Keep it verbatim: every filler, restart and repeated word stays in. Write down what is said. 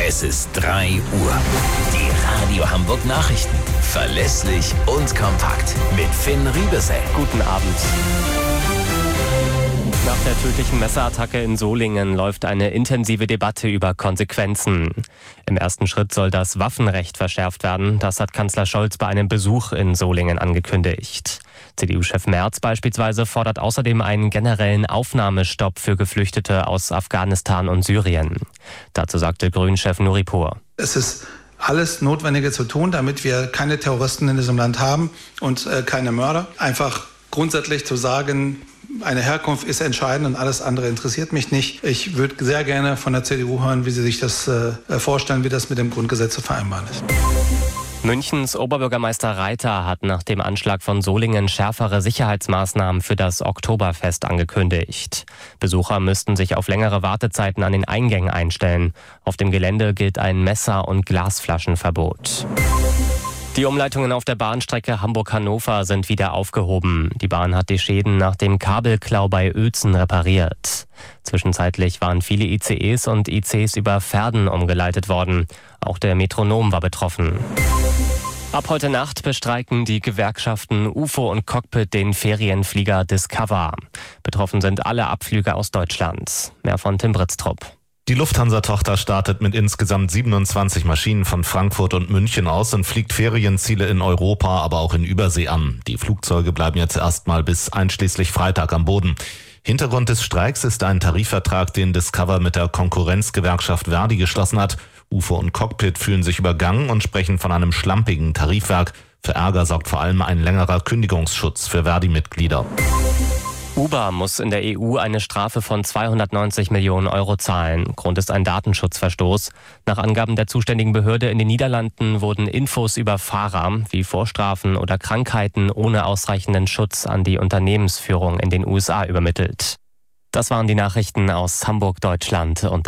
Es ist drei Uhr. Die Radio Hamburg Nachrichten. Verlässlich und kompakt. Mit Finn Riebesell. Guten Abend. Nach der tödlichen Messerattacke in Solingen läuft eine intensive Debatte über Konsequenzen. Im ersten Schritt soll das Waffenrecht verschärft werden. Das hat Kanzler Scholz bei einem Besuch in Solingen angekündigt. C D U-Chef Merz beispielsweise fordert außerdem einen generellen Aufnahmestopp für Geflüchtete aus Afghanistan und Syrien. Dazu sagte Grünen-Chef Nuripur. Es ist alles Notwendige zu tun, damit wir keine Terroristen in diesem Land haben und äh, keine Mörder. Einfach grundsätzlich zu sagen, eine Herkunft ist entscheidend und alles andere interessiert mich nicht. Ich würde sehr gerne von der C D U hören, wie sie sich das äh, vorstellen, wie das mit dem Grundgesetz zu vereinbaren ist. Münchens Oberbürgermeister Reiter hat nach dem Anschlag von Solingen schärfere Sicherheitsmaßnahmen für das Oktoberfest angekündigt. Besucher müssten sich auf längere Wartezeiten an den Eingängen einstellen. Auf dem Gelände gilt ein Messer- und Glasflaschenverbot. Die Umleitungen auf der Bahnstrecke Hamburg-Hannover sind wieder aufgehoben. Die Bahn hat die Schäden nach dem Kabelklau bei Uelzen repariert. Zwischenzeitlich waren viele I C Es und I Cs über Verden umgeleitet worden. Auch der Metronom war betroffen. Ab heute Nacht bestreiken die Gewerkschaften U F O und Cockpit den Ferienflieger Discover. Betroffen sind alle Abflüge aus Deutschland. Mehr von Tim Britztrup. Die Lufthansa-Tochter startet mit insgesamt siebenundzwanzig Maschinen von Frankfurt und München aus und fliegt Ferienziele in Europa, aber auch in Übersee an. Die Flugzeuge bleiben jetzt erstmal bis einschließlich Freitag am Boden. Hintergrund des Streiks ist ein Tarifvertrag, den Discover mit der Konkurrenzgewerkschaft Verdi geschlossen hat. U F O und Cockpit fühlen sich übergangen und sprechen von einem schlampigen Tarifwerk. Für Ärger sorgt vor allem ein längerer Kündigungsschutz für Verdi-Mitglieder. Uber muss in der E U eine Strafe von zweihundertneunzig Millionen Euro zahlen. Grund ist ein Datenschutzverstoß. Nach Angaben der zuständigen Behörde in den Niederlanden wurden Infos über Fahrer wie Vorstrafen oder Krankheiten ohne ausreichenden Schutz an die Unternehmensführung in den U S A übermittelt. Das waren die Nachrichten aus Hamburg, Deutschland und